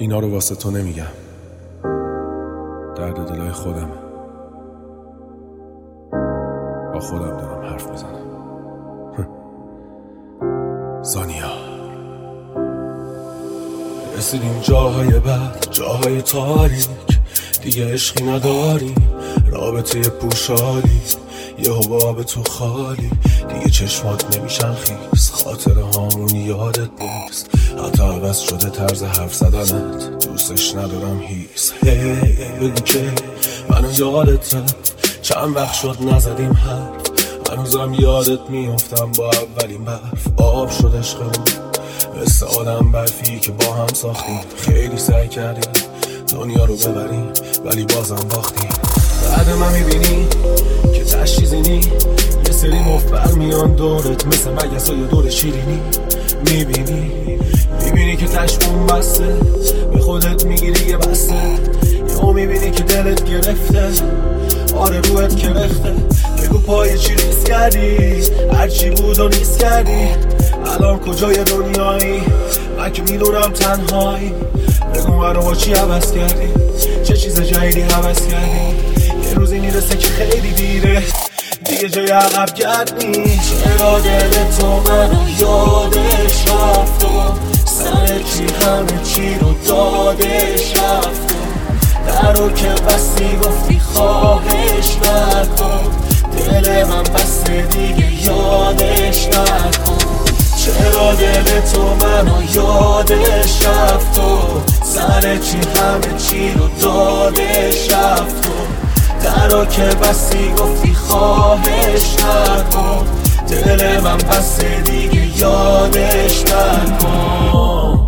اینا رو واسه تو نمیگم، درد دلای خودم، با خودم دارم حرف میزنم. زانیا رسیدیم جاهای بد، جاهای تاریک، دیگه عشقی نداریم، رابطه پوشالی، یه حباب تو خالی، دیگه چشمات نمیشن خیس، خاطره هامون یادت نیست، حتی عوض شده طرز حرف زدنت، دوستش ندارم هیس. بگو که منو یادت رفت، چند وقت شد نزدیم حرف، هنوزم یادت میافتم با اولین برف، آب شد عشقمون مثل آدم برفی که با هم ساختیم، خیلی سعی کردیم دنیا رو ببریم ولی بازم باختیم. بعد من میبینی که تش چیزی نی، یه سری مفت برمیان دورت مثل مگسای دور شیرینی، میبینی که تش بوم بسته، به خودت میگیری یه بسته، یهو میبینی که دلت گرفته، آره روحت کرخته، بگو پای چی ریس کردی، هرچی بود و نیست کردی، الان کجای دنیایی، من که میدونم تنهایی، بگو منو با چی عوض کردی، چه چیز جدیدی عوض کردی، یه روزی میرسه که خیلی دیره، دیگه جای عقب گرد نیست. چرا دل تو منو یادش رفت و سر چی همه چی رو دادش رفت و در رو که بستی گفتی خواهش نکن، دل من بسته دیگه یادش نکن. چرا دل تو منو یادش رفت و سر چی همه چی رو دادش رفت و در رو که بستی گفتی خواهش نکن، دل من بسته دیگه یادش نکن.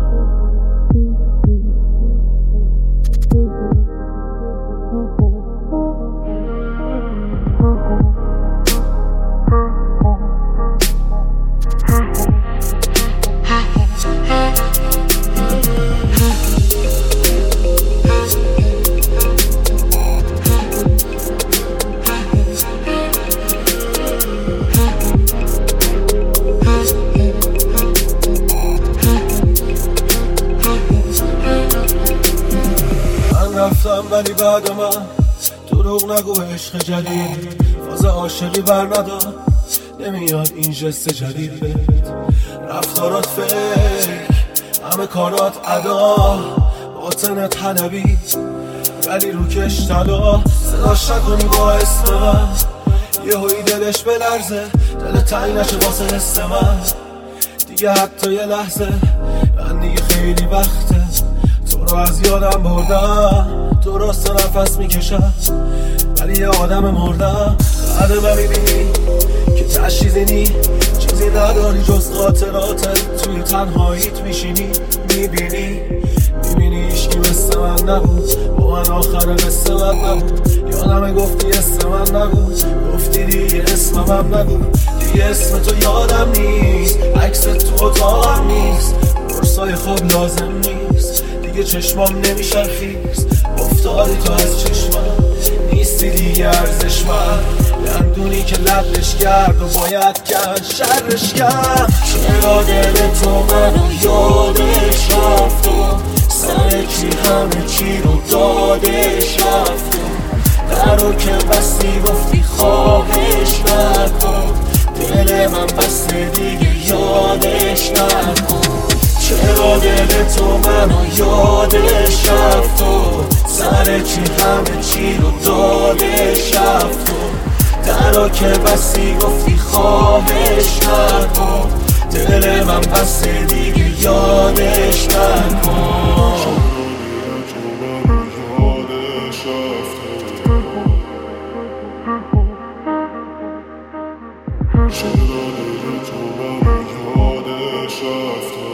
رفتم ولی بعد من دروغ نگو، عشق جدید فاز عاشقی بر ندار، نمیاد این جست جدید بهت، رفتارات فکر، همه کارات ادا، باطن طلبی ولی روکش طلا، صداش نکنی با اسم من، یه هایی دلش بلرزه، دل تنگ نشه واسه حس من، دیگه حتی یه لحظه، من دیگه خیلی وقته تو رو از یادم بردم، درست نفس میکشم ولی یه آدم مردم. بعد من میبینی که تش چیزی نی، چیزی نداری جز خاطراتت، توی تنهاییت میشینی، میبینی عشقی مثل من نبود، با من آخر قصه من نبود، یادم گفتی اسم من نبود، گفتی دیگه اسمم نگو، دیگه اسم تو یادم نیست، عکس تو اتاقم نیست، برسای خواب لازم نیست، دیگه چشمام نمیشن خیز، افتادی تو از چشمم، نیستی دیگه ارزش من، دندونی که لبش کرد و باید کن شرش کن. چرا دل تو منو یادش رفت و سر چی همه چی رو دادش رفت و در رو که بستی گفتی خواهش نکن، دل من بسته دیگه یادش نکن. چرا دل تو منو یادش رفت و سر چی همه چی رو دادش رفت و در رو که بستی گفتی خواهش نکن، دل من بسته دیگه یادش نکن. چرا دل تو منو یادش رفت